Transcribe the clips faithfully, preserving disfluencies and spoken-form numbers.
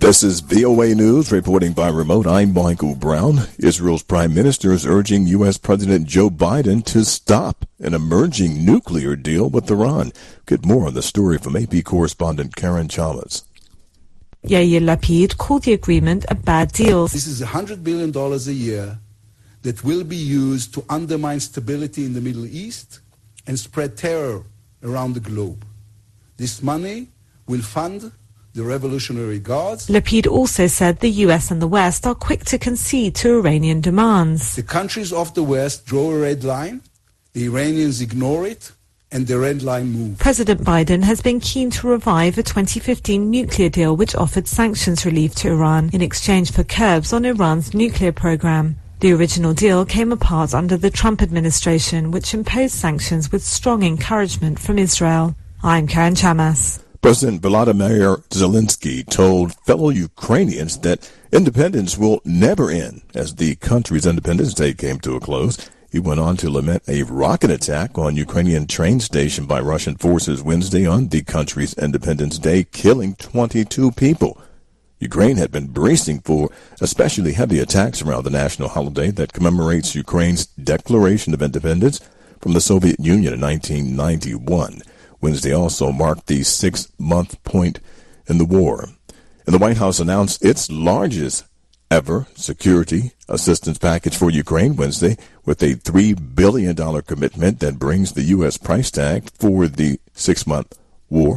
This is V O A News, reporting by remote. I'm Michael Brown. Israel's prime minister is urging U S. President Joe Biden to stop an emerging nuclear deal with Iran. Get more on the story from A P correspondent Karen Chalmers. Yair Lapid called the agreement a bad deal. This is one hundred billion dollars a year that will be used to undermine stability in the Middle East and spread terror around the globe. This money will fund the Revolutionary Guards. Lapid also said the U S and the West are quick to concede to Iranian demands. The countries of the West draw a red line, the Iranians ignore it, and the red line moves. President Biden has been keen to revive a twenty fifteen nuclear deal which offered sanctions relief to Iran in exchange for curbs on Iran's nuclear program. The original deal came apart under the Trump administration, which imposed sanctions with strong encouragement from Israel. I'm Karen Chamas. President Volodymyr Zelensky told fellow Ukrainians that independence will never end as the country's Independence Day came to a close. He went on to lament a rocket attack on Ukrainian train station by Russian forces Wednesday on the country's Independence Day, killing twenty-two people. Ukraine had been bracing for especially heavy attacks around the national holiday that commemorates Ukraine's declaration of independence from the Soviet Union in nineteen ninety-one. Wednesday also marked the six-month point in the war. And the White House announced its largest ever security assistance package for Ukraine Wednesday with a three billion dollars commitment that brings the U S price tag for the six-month war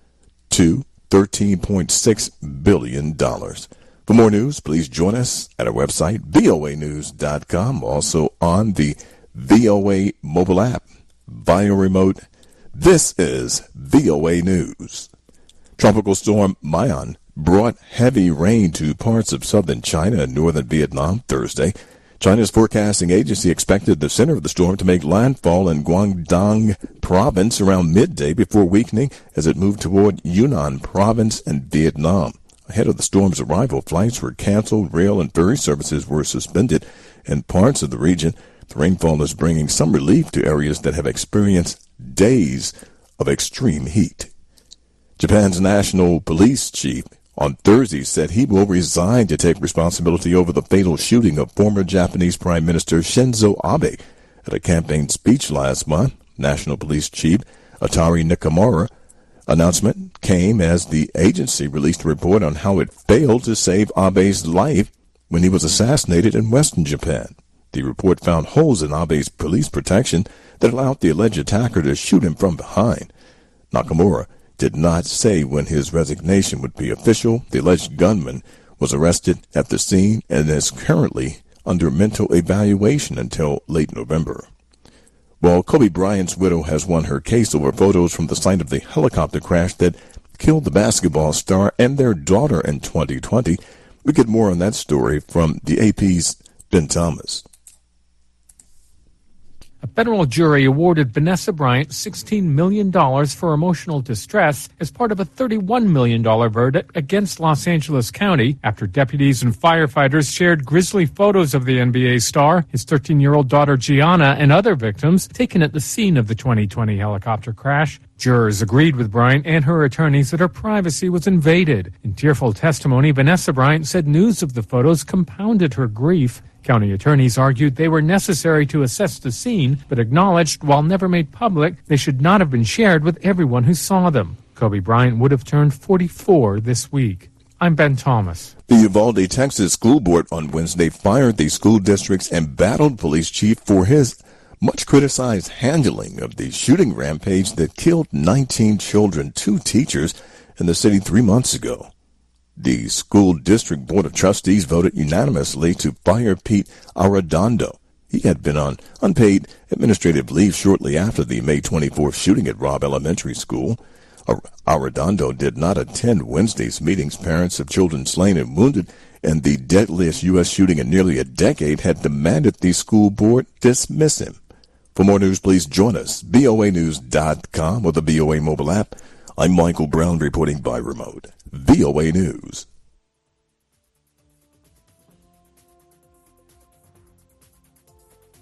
to thirteen point six billion dollars. For more news, please join us at our website, V O A news dot com, also on the V O A mobile app via remote. This is V O A News. Tropical storm Mayan brought heavy rain to parts of southern China and northern Vietnam Thursday. China's forecasting agency expected the center of the storm to make landfall in Guangdong province around midday before weakening as it moved toward Yunnan province and Vietnam. Ahead of the storm's arrival, flights were canceled, rail and ferry services were suspended in parts of the region. The rainfall is bringing some relief to areas that have experienced days of extreme heat. Japan's national police chief on Thursday said he will resign to take responsibility over the fatal shooting of former Japanese Prime Minister Shinzo Abe. At a campaign speech last month, National Police Chief Atari Nakamura announcement came as the agency released a report on how it failed to save Abe's life when he was assassinated in western Japan. The report found holes in Abe's police protection that allowed the alleged attacker to shoot him from behind. Nakamura did not say when his resignation would be official. The alleged gunman was arrested at the scene and is currently under mental evaluation until late November. Well, Kobe Bryant's widow has won her case over photos from the site of the helicopter crash that killed the basketball star and their daughter in twenty twenty. We get more on that story from the A P's Ben Thomas. A federal jury awarded Vanessa Bryant sixteen million dollars for emotional distress as part of a thirty-one million dollars verdict against Los Angeles County after deputies and firefighters shared grisly photos of the N B A star, his thirteen-year-old daughter Gianna, and other victims taken at the scene of the twenty twenty helicopter crash. Jurors agreed with Bryant and her attorneys that her privacy was invaded. In tearful testimony, Vanessa Bryant said news of the photos compounded her grief. County attorneys argued they were necessary to assess the scene, but acknowledged, while never made public, they should not have been shared with everyone who saw them. Kobe Bryant would have turned forty-four this week. I'm Ben Thomas. The Uvalde, Texas school board on Wednesday fired the school district's embattled police chief for his much-criticized handling of the shooting rampage that killed nineteen children, two teachers, in the city three months ago. The school district board of trustees voted unanimously to fire Pete Arredondo. He had been on unpaid administrative leave shortly after the May twenty-fourth shooting at Robb Elementary School. Arredondo did not attend Wednesday's meetings. Parents of children slain and wounded in the deadliest U S shooting in nearly a decade had demanded the school board dismiss him. For more news, please join us, V O A news dot com or the V O A mobile app. I'm Michael Brown reporting by remote. V O A News.